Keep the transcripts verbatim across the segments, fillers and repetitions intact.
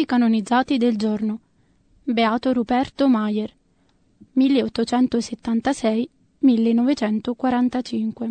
canonizzati del giorno. Beato Ruperto Mayer, milleottocentosettantasei millenovecentoquarantacinque.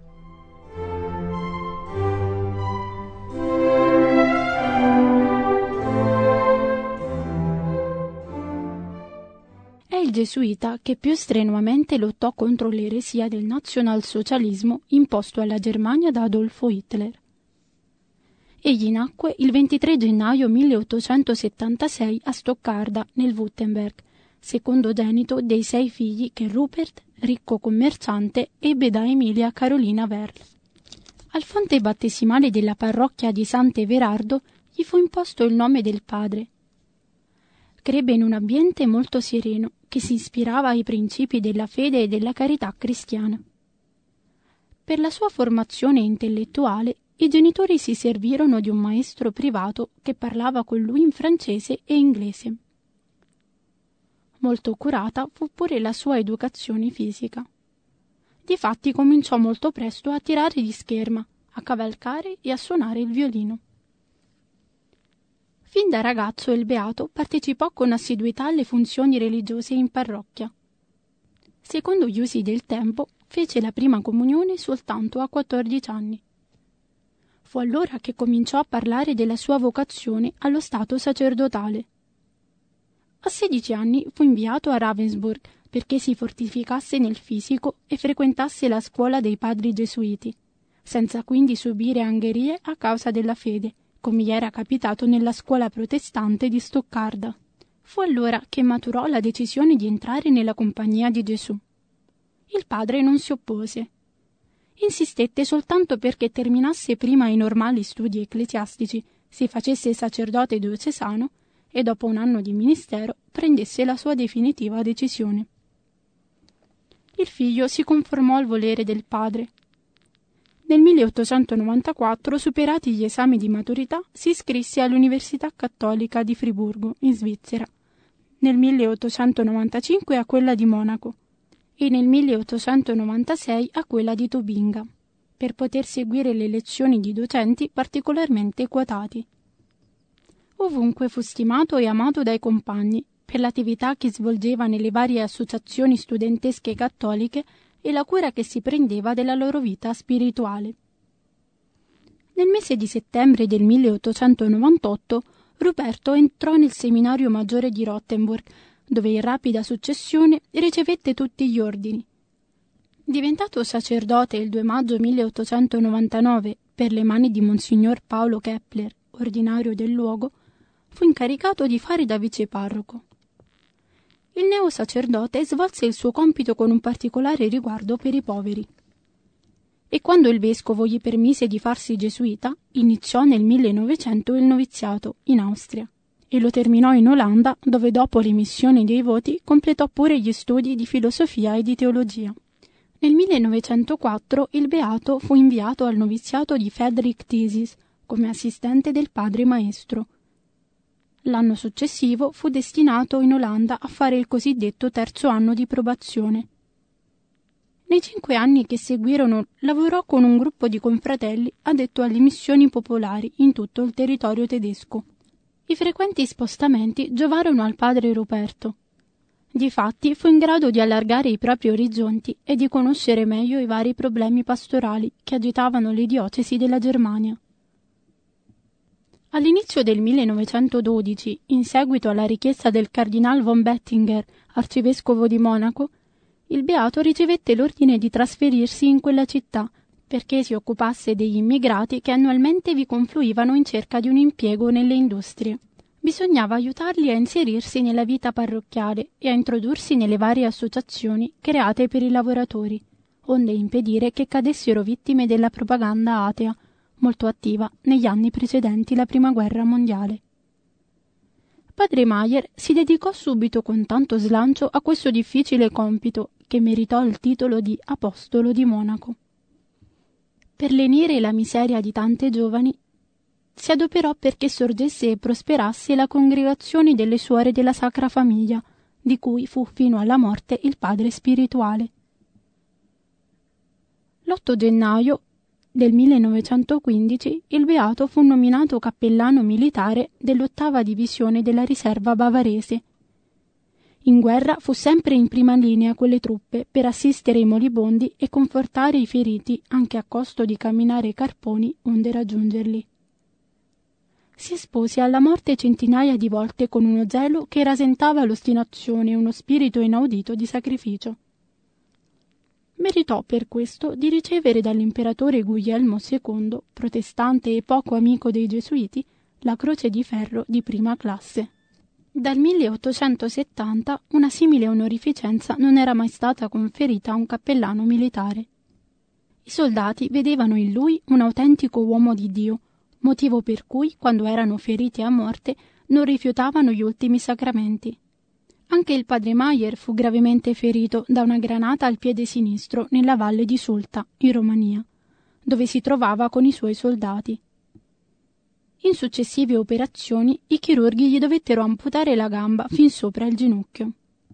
È il gesuita che più strenuamente lottò contro l'eresia del nazionalsocialismo imposto alla Germania da Adolfo Hitler. Egli nacque il ventitré gennaio milleottocentosettantasei a Stoccarda, nel Württemberg, secondogenito dei sei figli che Rupert, ricco commerciante, ebbe da Emilia Carolina Werl. Al fonte battesimale della parrocchia di Sant'Everardo gli fu imposto il nome del padre. Crebbe in un ambiente molto sereno, che si ispirava ai principi della fede e della carità cristiana. Per la sua formazione intellettuale, i genitori si servirono di un maestro privato che parlava con lui in francese e inglese. Molto curata fu pure la sua educazione fisica. Difatti cominciò molto presto a tirare di scherma, a cavalcare e a suonare il violino. Fin da ragazzo il beato partecipò con assiduità alle funzioni religiose in parrocchia. Secondo gli usi del tempo, fece la prima comunione soltanto a quattordici anni. Fu allora che cominciò a parlare della sua vocazione allo stato sacerdotale. A sedici anni fu inviato a Ravensburg perché si fortificasse nel fisico e frequentasse la scuola dei padri gesuiti, senza quindi subire angherie a causa della fede, come gli era capitato nella scuola protestante di Stoccarda. Fu allora che maturò la decisione di entrare nella compagnia di Gesù. Il padre non si oppose. Insistette soltanto perché terminasse prima i normali studi ecclesiastici, si facesse sacerdote diocesano e dopo un anno di ministero prendesse la sua definitiva decisione. Il figlio si conformò al volere del padre. Nel milleottocentonovantaquattro, superati gli esami di maturità, si iscrisse all'Università Cattolica di Friburgo, in Svizzera, nel milleottocentonovantacinque a quella di Monaco e nel milleottocentonovantasei a quella di Tubinga, per poter seguire le lezioni di docenti particolarmente quotati. Ovunque fu stimato e amato dai compagni per l'attività che svolgeva nelle varie associazioni studentesche cattoliche e la cura che si prendeva della loro vita spirituale. Nel mese di settembre del milleottocentonovantotto Ruperto entrò nel seminario maggiore di Rottenburg, dove in rapida successione ricevette tutti gli ordini. Diventato sacerdote il due maggio milleottocentonovantanove per le mani di Monsignor Paolo Kepler, ordinario del luogo, fu incaricato di fare da viceparroco. Il neo sacerdote svolse il suo compito con un particolare riguardo per i poveri. E quando il vescovo gli permise di farsi gesuita, iniziò nel millenovecento il noviziato in Austria e lo terminò in Olanda, dove dopo l'emissione dei voti completò pure gli studi di filosofia e di teologia. Nel millenovecentoquattro il beato fu inviato al noviziato di Friedrich Thiesis come assistente del padre maestro. L'anno successivo fu destinato in Olanda a fare il cosiddetto terzo anno di probazione. Nei cinque anni che seguirono lavorò con un gruppo di confratelli addetto alle missioni popolari in tutto il territorio tedesco. I frequenti spostamenti giovarono al padre Ruperto. Difatti fu in grado di allargare i propri orizzonti e di conoscere meglio i vari problemi pastorali che agitavano le diocesi della Germania. All'inizio del millenovecentododici, in seguito alla richiesta del cardinal von Bettinger, arcivescovo di Monaco, il beato ricevette l'ordine di trasferirsi in quella città perché si occupasse degli immigrati che annualmente vi confluivano in cerca di un impiego nelle industrie. Bisognava aiutarli a inserirsi nella vita parrocchiale e a introdursi nelle varie associazioni create per i lavoratori, onde impedire che cadessero vittime della propaganda atea, molto attiva negli anni precedenti la Prima Guerra Mondiale. Padre Mayer si dedicò subito con tanto slancio a questo difficile compito che meritò il titolo di Apostolo di Monaco. Per lenire la miseria di tante giovani, si adoperò perché sorgesse e prosperasse la congregazione delle suore della Sacra Famiglia, di cui fu fino alla morte il padre spirituale. L'otto gennaio del millenovecentoquindici il beato fu nominato cappellano militare dell'ottava divisione della riserva bavarese. In guerra fu sempre in prima linea con le truppe per assistere i moribondi e confortare i feriti anche a costo di camminare i carponi onde raggiungerli. Si espose alla morte centinaia di volte con uno zelo che rasentava l'ostinazione e uno spirito inaudito di sacrificio. Meritò per questo di ricevere dall'imperatore Guglielmo secondo, protestante e poco amico dei Gesuiti, la Croce di Ferro di prima classe. Dal milleottocentosettanta una simile onorificenza non era mai stata conferita a un cappellano militare. I soldati vedevano in lui un autentico uomo di Dio, motivo per cui, quando erano feriti a morte, non rifiutavano gli ultimi sacramenti. Anche il padre Maier fu gravemente ferito da una granata al piede sinistro nella valle di Sulta, in Romania, dove si trovava con i suoi soldati. In successive operazioni i chirurghi gli dovettero amputare la gamba fin sopra il ginocchio.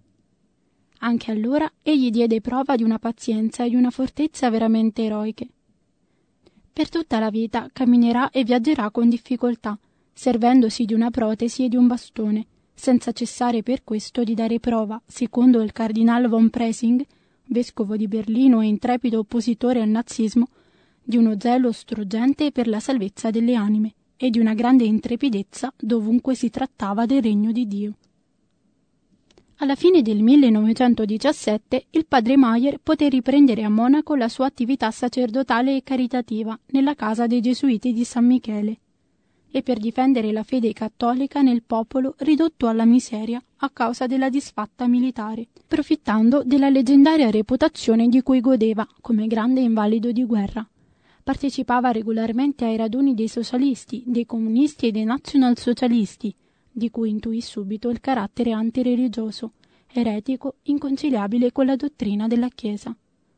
Anche allora egli diede prova di una pazienza e di una fortezza veramente eroiche. Per tutta la vita camminerà e viaggerà con difficoltà, servendosi di una protesi e di un bastone, senza cessare per questo di dare prova, secondo il cardinal von Preysing, vescovo di Berlino e intrepido oppositore al nazismo, di uno zelo struggente per la salvezza delle anime e di una grande intrepidezza dovunque si trattava del regno di Dio. Alla fine del millenovecentodiciassette il padre Maier poté riprendere a Monaco la sua attività sacerdotale e caritativa nella casa dei Gesuiti di San Michele e per difendere la fede cattolica nel popolo ridotto alla miseria a causa della disfatta militare, profittando della leggendaria reputazione di cui godeva come grande invalido di guerra. Partecipava regolarmente ai raduni dei socialisti, dei comunisti e dei nazionalsocialisti, di cui intuì subito il carattere antireligioso, eretico, inconciliabile con la dottrina della Chiesa.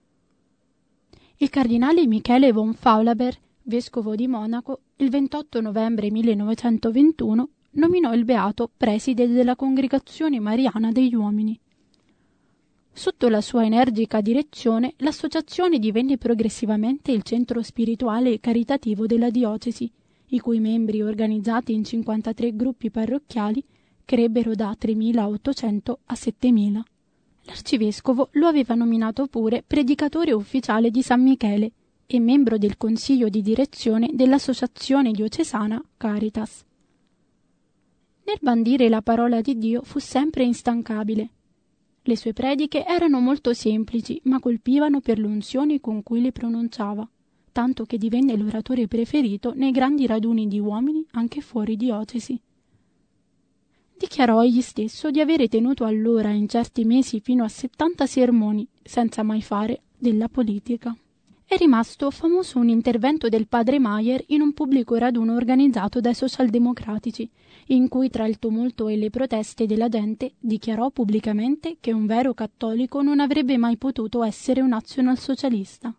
Il cardinale Michele von Faulhaber, vescovo di Monaco, il ventotto novembre millenovecentoventuno nominò il beato preside della Congregazione Mariana degli Uomini. Sotto la sua energica direzione, l'associazione divenne progressivamente il centro spirituale e caritativo della diocesi, i cui membri, organizzati in cinquantatré gruppi parrocchiali, crebbero da tremilaottocento a settemila. L'arcivescovo lo aveva nominato pure predicatore ufficiale di San Michele e membro del consiglio di direzione dell'associazione diocesana Caritas. Nel bandire la parola di Dio fu sempre instancabile. Le sue prediche erano molto semplici, ma colpivano per l'unzione con cui le pronunciava, tanto che divenne l'oratore preferito nei grandi raduni di uomini anche fuori diocesi. Dichiarò egli stesso di avere tenuto allora in certi mesi fino a settanta sermoni, senza mai fare della politica. È rimasto famoso un intervento del padre Maier in un pubblico raduno organizzato dai socialdemocratici, in cui tra il tumulto e le proteste della gente dichiarò pubblicamente che un vero cattolico non avrebbe mai potuto essere un nazionalsocialista.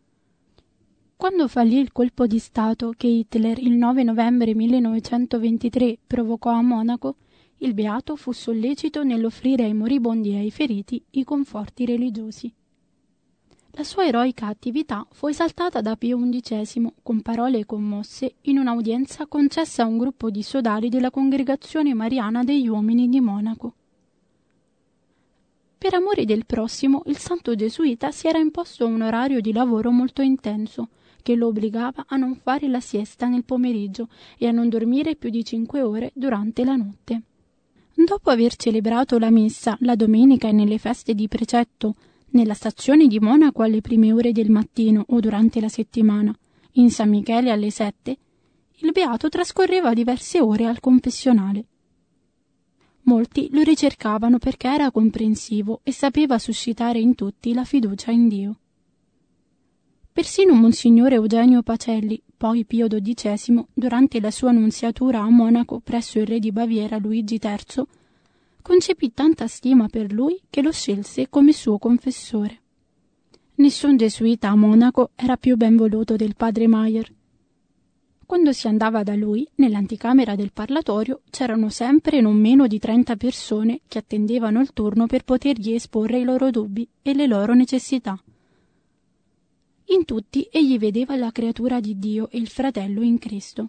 Quando fallì il colpo di Stato che Hitler il nove novembre millenovecentoventitré provocò a Monaco, il beato fu sollecito nell'offrire ai moribondi e ai feriti i conforti religiosi. La sua eroica attività fu esaltata da Pio undicesimo con parole commosse in un'udienza concessa a un gruppo di sodali della Congregazione Mariana degli Uomini di Monaco. Per amore del prossimo, il santo gesuita si era imposto un orario di lavoro molto intenso, che lo obbligava a non fare la siesta nel pomeriggio e a non dormire più di cinque ore durante la notte. Dopo aver celebrato la messa la domenica e nelle feste di precetto, nella stazione di Monaco alle prime ore del mattino o durante la settimana, in San Michele alle sette, il beato trascorreva diverse ore al confessionale. Molti lo ricercavano perché era comprensivo e sapeva suscitare in tutti la fiducia in Dio. Persino Monsignore Eugenio Pacelli, poi Pio dodicesimo, durante la sua nunziatura a Monaco presso il re di Baviera Luigi terzo, concepì tanta stima per lui che lo scelse come suo confessore. Nessun gesuita a Monaco era più ben voluto del padre Maier. Quando si andava da lui, nell'anticamera del parlatorio, c'erano sempre non meno di trenta persone che attendevano il turno per potergli esporre i loro dubbi e le loro necessità. In tutti egli vedeva la creatura di Dio e il fratello in Cristo.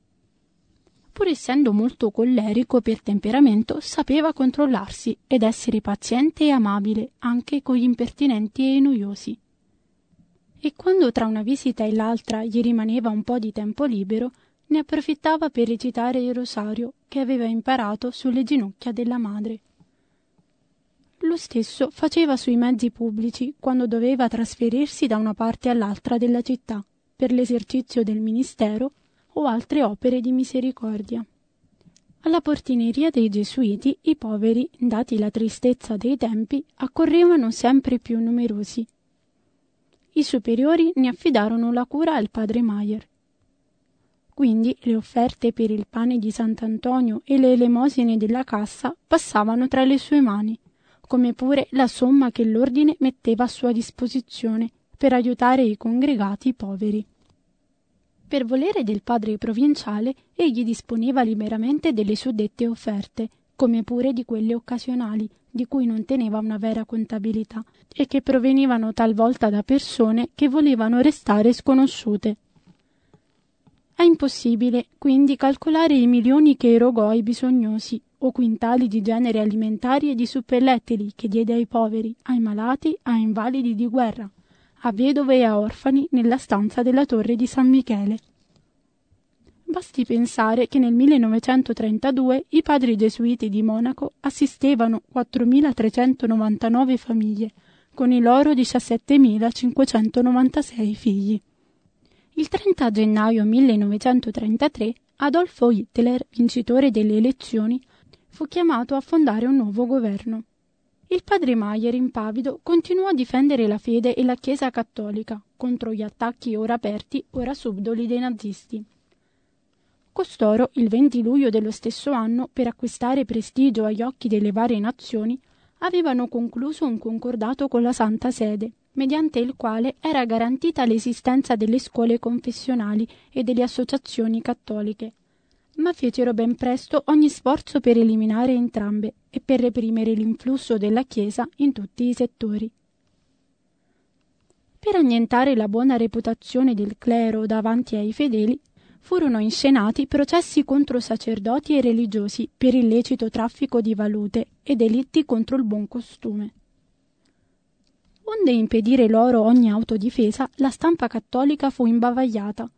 Pur essendo molto collerico per temperamento, sapeva controllarsi ed essere paziente e amabile anche con gli impertinenti e i noiosi. E quando tra una visita e l'altra gli rimaneva un po' di tempo libero, ne approfittava per recitare il rosario che aveva imparato sulle ginocchia della madre. Lo stesso faceva sui mezzi pubblici quando doveva trasferirsi da una parte all'altra della città per l'esercizio del ministero o altre opere di misericordia. Alla portineria dei Gesuiti i poveri, dati la tristezza dei tempi, accorrevano sempre più numerosi. I superiori ne affidarono la cura al padre Maier. Quindi le offerte per il pane di Sant'Antonio e le elemosine della cassa passavano tra le sue mani, come pure la somma che l'ordine metteva a sua disposizione per aiutare i congregati poveri. Per volere del padre provinciale, egli disponeva liberamente delle suddette offerte, come pure di quelle occasionali, di cui non teneva una vera contabilità, e che provenivano talvolta da persone che volevano restare sconosciute. È impossibile, quindi, calcolare i milioni che erogò ai bisognosi, o quintali di generi alimentari e di suppellettili che diede ai poveri, ai malati, a invalidi di guerra, a vedove e a orfani nella stanza della torre di San Michele. Basti pensare che nel millenovecentotrentadue i padri gesuiti di Monaco assistevano quattromilatrecentonovantanove famiglie, con i loro diciassettemilacinquecentonovantasei figli. Il trenta gennaio millenovecentotrentatré Adolfo Hitler, vincitore delle elezioni, fu chiamato a fondare un nuovo governo. Il padre Maier, impavido, continuò a difendere la fede e la Chiesa cattolica contro gli attacchi ora aperti, ora subdoli dei nazisti. Costoro, il venti luglio dello stesso anno, per acquistare prestigio agli occhi delle varie nazioni, avevano concluso un concordato con la Santa Sede, mediante il quale era garantita l'esistenza delle scuole confessionali e delle associazioni cattoliche, ma fecero ben presto ogni sforzo per eliminare entrambe e per reprimere l'influsso della Chiesa in tutti i settori. Per annientare la buona reputazione del clero davanti ai fedeli, furono inscenati processi contro sacerdoti e religiosi per illecito traffico di valute e delitti contro il buon costume. Onde impedire loro ogni autodifesa, la stampa cattolica fu imbavagliata.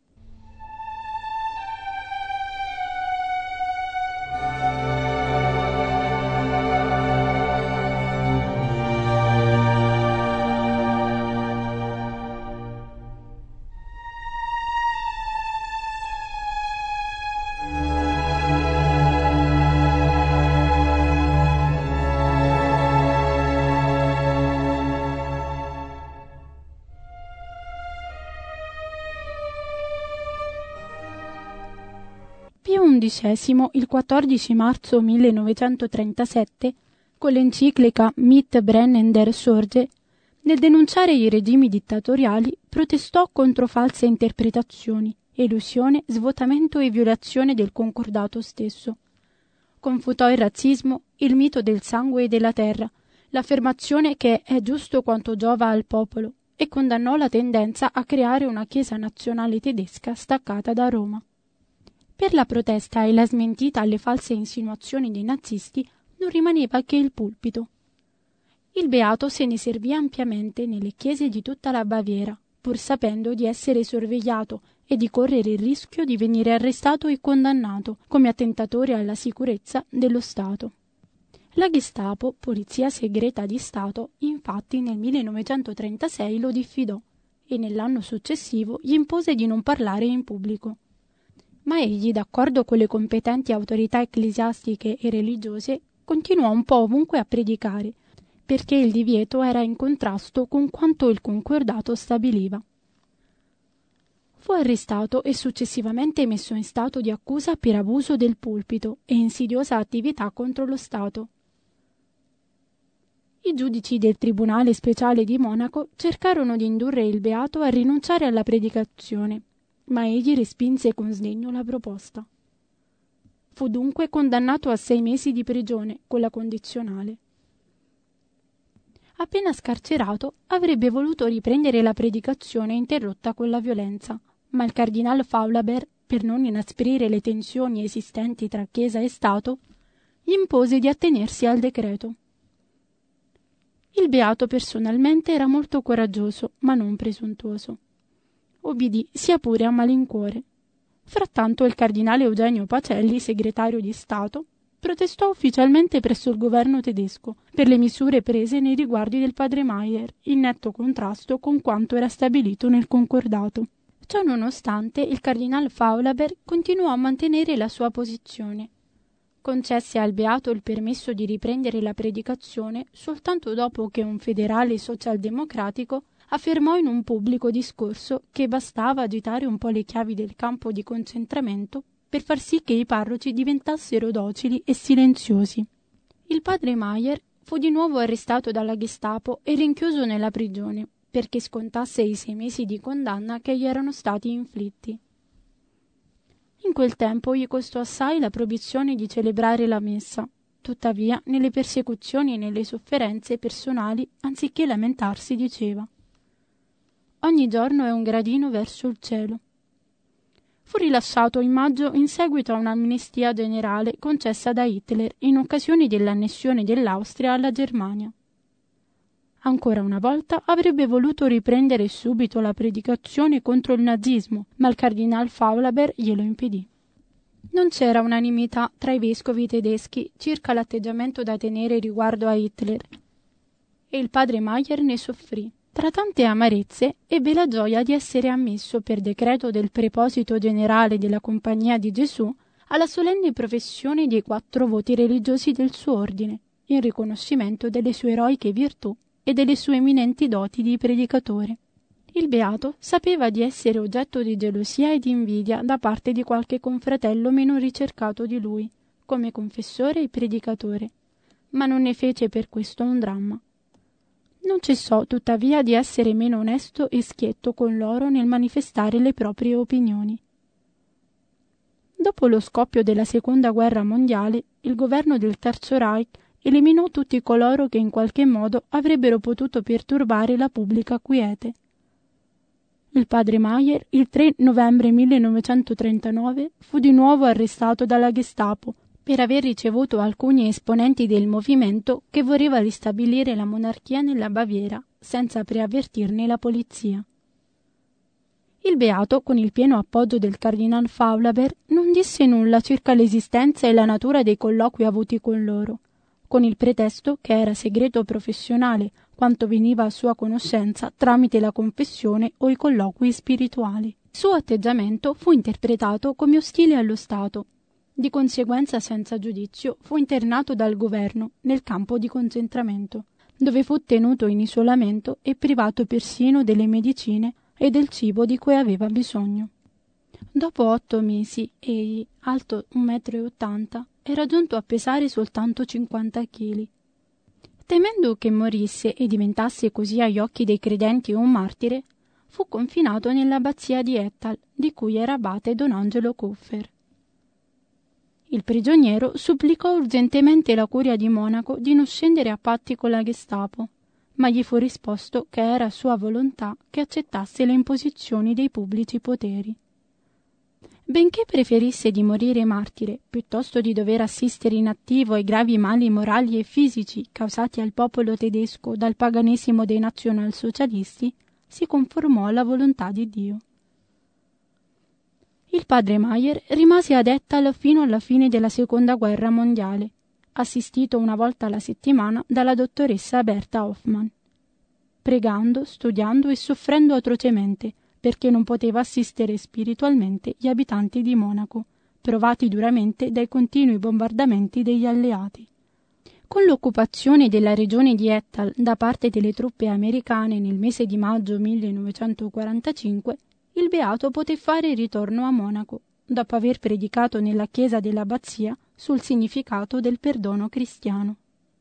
Pio undicesimo, il quattordici marzo millenovecentotrentasette, con l'enciclica Mit brennender Sorge, nel denunciare i regimi dittatoriali, protestò contro false interpretazioni, elusione, svuotamento e violazione del concordato stesso. Confutò il razzismo, il mito del sangue e della terra, l'affermazione che è giusto quanto giova al popolo, e condannò la tendenza a creare una chiesa nazionale tedesca staccata da Roma. Per la protesta e la smentita alle false insinuazioni dei nazisti non rimaneva che il pulpito. Il beato se ne servì ampiamente nelle chiese di tutta la Baviera, pur sapendo di essere sorvegliato e di correre il rischio di venire arrestato e condannato come attentatore alla sicurezza dello Stato. La Gestapo, polizia segreta di Stato, infatti nel millenovecentotrentasei lo diffidò e nell'anno successivo gli impose di non parlare in pubblico. Ma egli, d'accordo con le competenti autorità ecclesiastiche e religiose, continuò un po' ovunque a predicare, perché il divieto era in contrasto con quanto il concordato stabiliva. Fu arrestato e successivamente messo in stato di accusa per abuso del pulpito e insidiosa attività contro lo Stato. I giudici del Tribunale Speciale di Monaco cercarono di indurre il beato a rinunciare alla predicazione, ma egli respinse con sdegno la proposta. Fu dunque condannato a sei mesi di prigione con la condizionale. Appena scarcerato, avrebbe voluto riprendere la predicazione interrotta con la violenza, ma il cardinal Faulhaber, per non inasprire le tensioni esistenti tra Chiesa e Stato, gli impose di attenersi al decreto. Il beato personalmente era molto coraggioso, ma non presuntuoso. Obbedì sia pure a malincuore. Frattanto il cardinale Eugenio Pacelli, segretario di Stato, protestò ufficialmente presso il governo tedesco per le misure prese nei riguardi del padre Mayer, in netto contrasto con quanto era stabilito nel concordato. Ciò nonostante, il cardinal Faulhaber continuò a mantenere la sua posizione. Concesse al beato il permesso di riprendere la predicazione soltanto dopo che un federale socialdemocratico affermò in un pubblico discorso che bastava agitare un po' le chiavi del campo di concentramento per far sì che i parroci diventassero docili e silenziosi. Il padre Mayer fu di nuovo arrestato dalla Gestapo e rinchiuso nella prigione, perché scontasse i sei mesi di condanna che gli erano stati inflitti. In quel tempo gli costò assai la proibizione di celebrare la messa. Tuttavia, nelle persecuzioni e nelle sofferenze personali, anziché lamentarsi, diceva: «Ogni giorno è un gradino verso il cielo». Fu rilasciato in maggio in seguito a un'amnistia generale concessa da Hitler in occasione dell'annessione dell'Austria alla Germania. Ancora una volta avrebbe voluto riprendere subito la predicazione contro il nazismo, ma il cardinal Faulhaber glielo impedì. Non c'era unanimità tra i vescovi tedeschi circa l'atteggiamento da tenere riguardo a Hitler, e il padre Mayer ne soffrì. Tra tante amarezze ebbe la gioia di essere ammesso per decreto del preposito generale della Compagnia di Gesù alla solenne professione dei quattro voti religiosi del suo ordine, in riconoscimento delle sue eroiche virtù e delle sue eminenti doti di predicatore. Il beato sapeva di essere oggetto di gelosia e di invidia da parte di qualche confratello meno ricercato di lui, come confessore e predicatore, ma non ne fece per questo un dramma. Non cessò tuttavia di essere meno onesto e schietto con loro nel manifestare le proprie opinioni. Dopo lo scoppio della Seconda Guerra Mondiale, il governo del Terzo Reich eliminò tutti coloro che in qualche modo avrebbero potuto perturbare la pubblica quiete. Il padre Mayer, il tre novembre millenovecentotrentanove, fu di nuovo arrestato dalla Gestapo per aver ricevuto alcuni esponenti del movimento che voleva ristabilire la monarchia nella Baviera, senza preavvertirne la polizia. Il beato, con il pieno appoggio del cardinal Faulhaber, non disse nulla circa l'esistenza e la natura dei colloqui avuti con loro, con il pretesto che era segreto professionale quanto veniva a sua conoscenza tramite la confessione o i colloqui spirituali. Il suo atteggiamento fu interpretato come ostile allo Stato. Di conseguenza, senza giudizio, fu internato dal governo nel campo di concentramento, dove fu tenuto in isolamento e privato persino delle medicine e del cibo di cui aveva bisogno. Dopo otto mesi, egli, alto un metro e ottanta, era giunto a pesare soltanto cinquanta chili. Temendo che morisse e diventasse così agli occhi dei credenti un martire, fu confinato nell'abbazia di Ettal, di cui era abate don Angelo Koffer. Il prigioniero supplicò urgentemente la curia di Monaco di non scendere a patti con la Gestapo, ma gli fu risposto che era sua volontà che accettasse le imposizioni dei pubblici poteri. Benché preferisse di morire martire piuttosto di dover assistere inattivo ai gravi mali morali e fisici causati al popolo tedesco dal paganesimo dei nazionalsocialisti, si conformò alla volontà di Dio. Il padre Mayer rimase ad Ettal fino alla fine della Seconda Guerra Mondiale, assistito una volta alla settimana dalla dottoressa Berta Hoffmann, pregando, studiando e soffrendo atrocemente, perché non poteva assistere spiritualmente gli abitanti di Monaco, provati duramente dai continui bombardamenti degli alleati. Con l'occupazione della regione di Ettal da parte delle truppe americane nel mese di maggio millenovecentoquarantacinque, il beato poté fare ritorno a Monaco, dopo aver predicato nella chiesa dell'abbazia sul significato del perdono cristiano.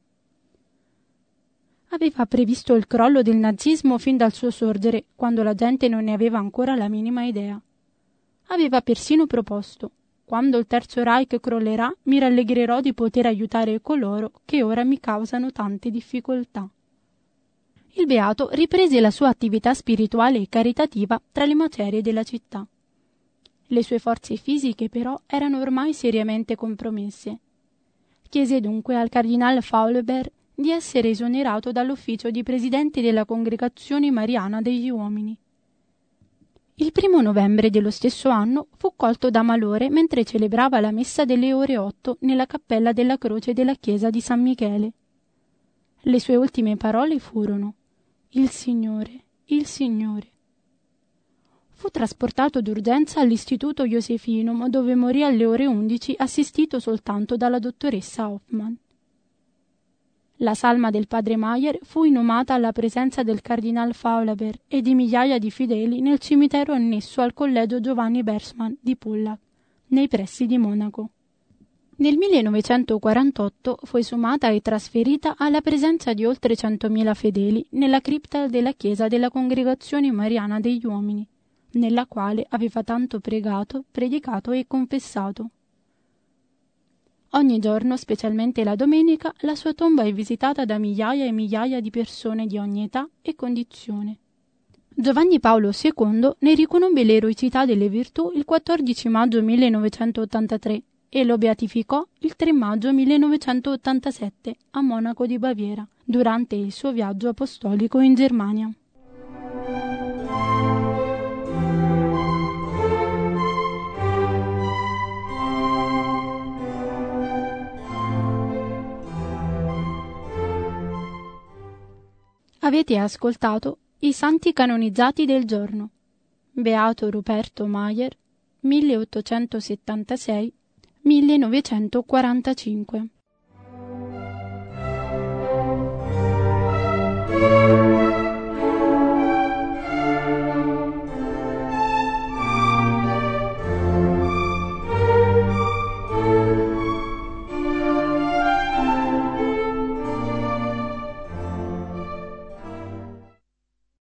Aveva previsto il crollo del nazismo fin dal suo sorgere, quando la gente non ne aveva ancora la minima idea. Aveva persino proposto: quando il Terzo Reich crollerà, mi rallegrerò di poter aiutare coloro che ora mi causano tante difficoltà. il beato riprese la sua attività spirituale e caritativa tra le macerie della città. Le sue forze fisiche, però, erano ormai seriamente compromesse. Chiese dunque al cardinal Faulhaber di essere esonerato dall'ufficio di presidente della Congregazione Mariana degli Uomini. Il primo novembre dello stesso anno fu colto da malore mentre celebrava la messa delle ore otto nella cappella della croce della chiesa di San Michele. Le sue ultime parole furono: «Il Signore, il Signore». Fu trasportato d'urgenza all'Istituto Josefinum, dove morì alle ore undici, assistito soltanto dalla dottoressa Hoffmann. La salma del padre Mayer fu inumata alla presenza del cardinal Faulhaber e di migliaia di fedeli nel cimitero annesso al collegio Giovanni Bersman di Pullac, nei pressi di Monaco. Nel millenovecentoquarantotto fu esumata e trasferita alla presenza di oltre centomila fedeli nella cripta della chiesa della Congregazione Mariana degli Uomini, nella quale aveva tanto pregato, predicato e confessato. Ogni giorno, specialmente la domenica, la sua tomba è visitata da migliaia e migliaia di persone di ogni età e condizione. Giovanni Paolo secondo ne riconobbe l'eroicità delle virtù il quattordici maggio millenovecentottantatré e lo beatificò il tre maggio millenovecentottantasette a Monaco di Baviera, durante il suo viaggio apostolico in Germania. Avete ascoltato I santi canonizzati del giorno. Beato Ruperto Mayer, milleottocentosettantasei millenovecentoquarantacinque.